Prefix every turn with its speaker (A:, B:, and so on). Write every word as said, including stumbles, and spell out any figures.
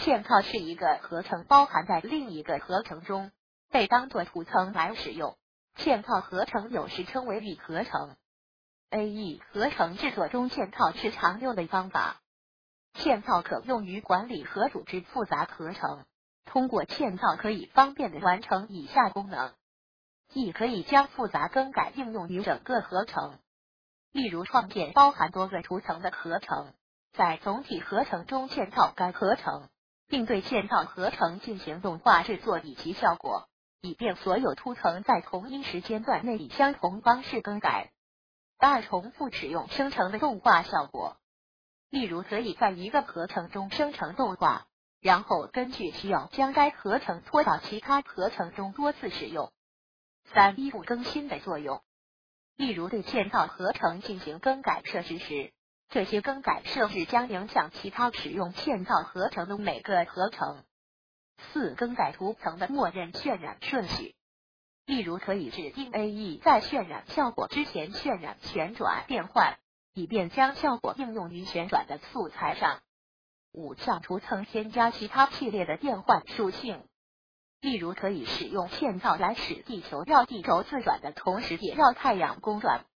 A: 嵌套是一个合成包含在另一个合成中，被当作图层来使用。嵌套合成有时称为异合成。A E 合成制作中嵌套是常用的方法。嵌套可用于管理和组织复杂合成，通过嵌套可以方便地完成以下功能：一、可以将复杂更改应用于整个合成，例如创建包含多个图层的合成，在总体合成中嵌套该合成，并对嵌套合成进行动画制作以及效果，以便所有图层在同一时间段内以相同方式更改。二、重复使用生成的动画效果，例如可以在一个合成中生成动画，然后根据需要将该合成拖到其他合成中多次使用。三、依附更新的作用，例如对嵌套合成进行更改设置时，这些更改设置将影响其他使用嵌套合成的每个合成。四、更改图层的默认渲染顺序，例如可以指定 A E 在渲染效果之前渲染旋转变换，以便将效果应用于旋转的素材上。五、向图层添加其他系列的变换属性，例如可以使用嵌套来使地球绕地轴自转的同时也绕太阳公转。